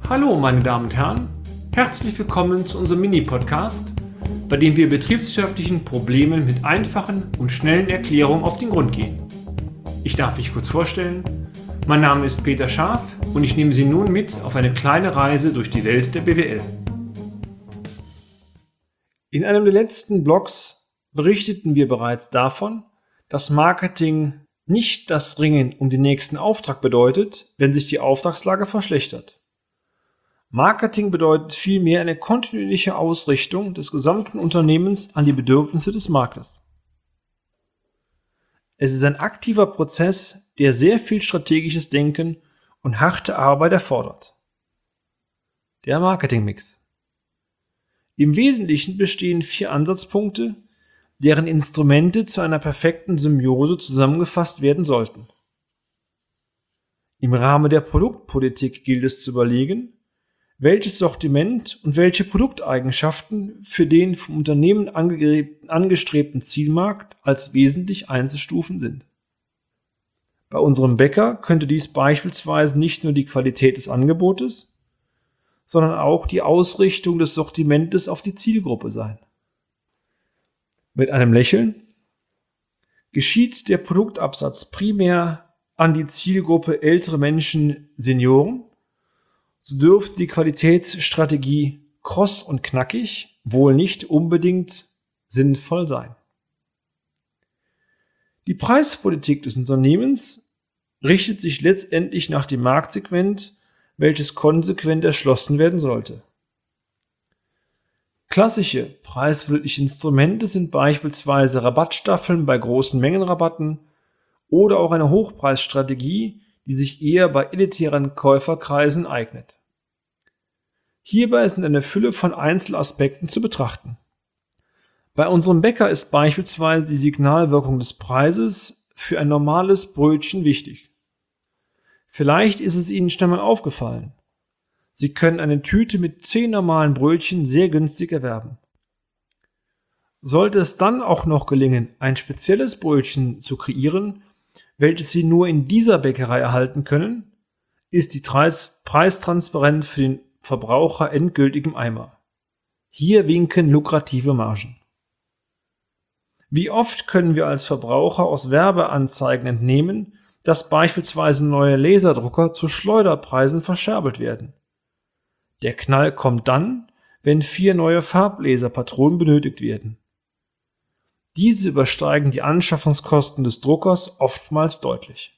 Hallo meine Damen und Herren, herzlich willkommen zu unserem Mini-Podcast, bei dem wir betriebswirtschaftlichen Problemen mit einfachen und schnellen Erklärungen auf den Grund gehen. Ich darf mich kurz vorstellen, mein Name ist Peter Scharf und ich nehme Sie nun mit auf eine kleine Reise durch die Welt der BWL. In einem der letzten Blogs berichteten wir bereits davon, dass Marketing nicht das Ringen um den nächsten Auftrag bedeutet, wenn sich die Auftragslage verschlechtert. Marketing bedeutet vielmehr eine kontinuierliche Ausrichtung des gesamten Unternehmens an die Bedürfnisse des Marktes. Es ist ein aktiver Prozess, der sehr viel strategisches Denken und harte Arbeit erfordert. Der Marketingmix. Im Wesentlichen bestehen 4 Ansatzpunkte, deren Instrumente zu einer perfekten Symbiose zusammengefasst werden sollten. Im Rahmen der Produktpolitik gilt es zu überlegen, welches Sortiment und welche Produkteigenschaften für den vom Unternehmen angestrebten Zielmarkt als wesentlich einzustufen sind. Bei unserem Bäcker könnte dies beispielsweise nicht nur die Qualität des Angebotes, sondern auch die Ausrichtung des Sortimentes auf die Zielgruppe sein. Mit einem Lächeln: geschieht der Produktabsatz primär an die Zielgruppe ältere Menschen, Senioren, so dürfte die Qualitätsstrategie kross und knackig wohl nicht unbedingt sinnvoll sein. Die Preispolitik des Unternehmens richtet sich letztendlich nach dem Marktsegment, welches konsequent erschlossen werden sollte. Klassische preispolitische Instrumente sind beispielsweise Rabattstaffeln bei großen Mengenrabatten oder auch eine Hochpreisstrategie, die sich eher bei elitären Käuferkreisen eignet. Hierbei sind eine Fülle von Einzelaspekten zu betrachten. Bei unserem Bäcker ist beispielsweise die Signalwirkung des Preises für ein normales Brötchen wichtig. Vielleicht ist es Ihnen schon mal aufgefallen: Sie können eine Tüte mit 10 normalen Brötchen sehr günstig erwerben. Sollte es dann auch noch gelingen, ein spezielles Brötchen zu kreieren, welches Sie nur in dieser Bäckerei erhalten können, ist die Preistransparenz für den Verbraucher endgültig im Eimer. Hier winken lukrative Margen. Wie oft können wir als Verbraucher aus Werbeanzeigen entnehmen, dass beispielsweise neue Laserdrucker zu Schleuderpreisen verscherbelt werden? Der Knall kommt dann, wenn 4 neue Farblaserpatronen benötigt werden. Diese übersteigen die Anschaffungskosten des Druckers oftmals deutlich.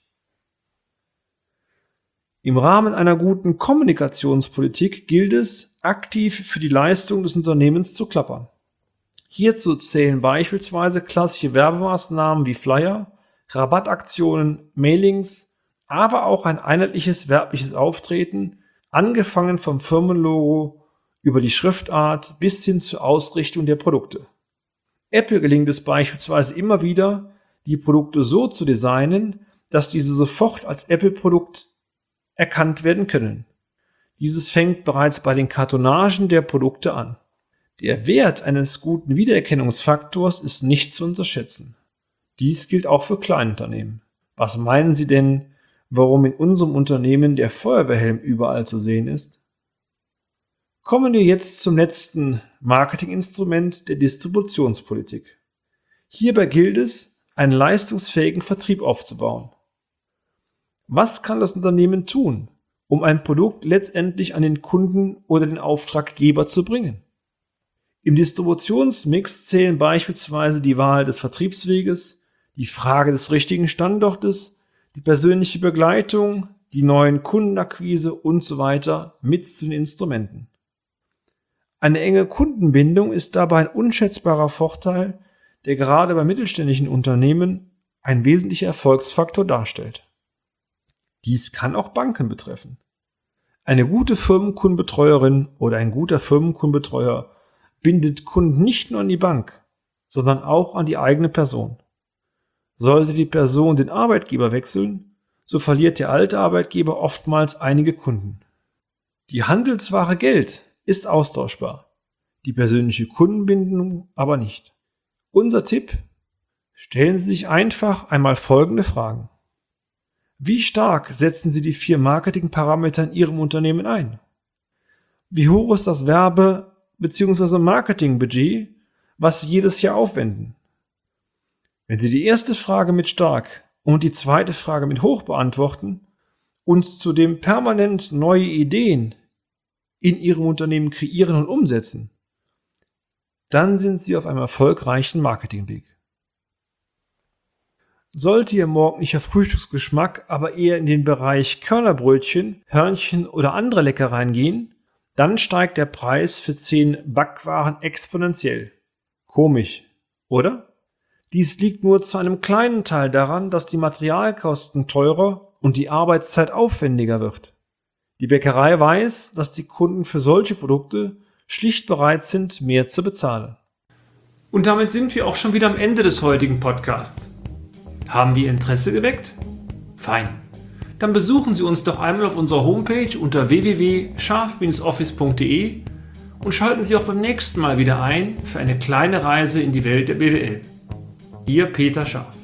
Im Rahmen einer guten Kommunikationspolitik gilt es, aktiv für die Leistung des Unternehmens zu klappern. Hierzu zählen beispielsweise klassische Werbemaßnahmen wie Flyer, Rabattaktionen, Mailings, aber auch ein einheitliches werbliches Auftreten, angefangen vom Firmenlogo über die Schriftart bis hin zur Ausrichtung der Produkte. Apple gelingt es beispielsweise immer wieder, die Produkte so zu designen, dass diese sofort als Apple-Produkt erkannt werden können. Dieses fängt bereits bei den Kartonagen der Produkte an. Der Wert eines guten Wiedererkennungsfaktors ist nicht zu unterschätzen. Dies gilt auch für Kleinunternehmen. Was meinen Sie denn, warum in unserem Unternehmen der Feuerwehrhelm überall zu sehen ist? Kommen wir jetzt zum letzten Marketinginstrument der Distributionspolitik. Hierbei gilt es, einen leistungsfähigen Vertrieb aufzubauen. Was kann das Unternehmen tun, um ein Produkt letztendlich an den Kunden oder den Auftraggeber zu bringen? Im Distributionsmix zählen beispielsweise die Wahl des Vertriebsweges, die Frage des richtigen Standortes, die persönliche Begleitung, die neuen Kundenakquise und so weiter mit zu den Instrumenten. Eine enge Kundenbindung ist dabei ein unschätzbarer Vorteil, der gerade bei mittelständischen Unternehmen ein wesentlicher Erfolgsfaktor darstellt. Dies kann auch Banken betreffen. Eine gute Firmenkundenbetreuerin oder ein guter Firmenkundenbetreuer bindet Kunden nicht nur an die Bank, sondern auch an die eigene Person. Sollte die Person den Arbeitgeber wechseln, so verliert der alte Arbeitgeber oftmals einige Kunden. Die Handelsware Geld ist austauschbar, die persönliche Kundenbindung aber nicht. Unser Tipp: stellen Sie sich einfach einmal folgende Fragen. Wie stark setzen Sie die 4 Marketingparameter in Ihrem Unternehmen ein? Wie hoch ist das Werbe- bzw. Marketingbudget, was Sie jedes Jahr aufwenden? Wenn Sie die erste Frage mit stark und die zweite Frage mit hoch beantworten und zudem permanent neue Ideen in Ihrem Unternehmen kreieren und umsetzen, dann sind Sie auf einem erfolgreichen Marketingweg. Sollte Ihr morgendlicher Frühstücksgeschmack aber eher in den Bereich Körnerbrötchen, Hörnchen oder andere Leckereien gehen, dann steigt der Preis für 10 Backwaren exponentiell. Komisch, oder? Dies liegt nur zu einem kleinen Teil daran, dass die Materialkosten teurer und die Arbeitszeit aufwendiger wird. Die Bäckerei weiß, dass die Kunden für solche Produkte schlicht bereit sind, mehr zu bezahlen. Und damit sind wir auch schon wieder am Ende des heutigen Podcasts. Haben wir Interesse geweckt? Fein. Dann besuchen Sie uns doch einmal auf unserer Homepage unter www.scharf-office.de und schalten Sie auch beim nächsten Mal wieder ein für eine kleine Reise in die Welt der BWL. Ihr Peter Scharf.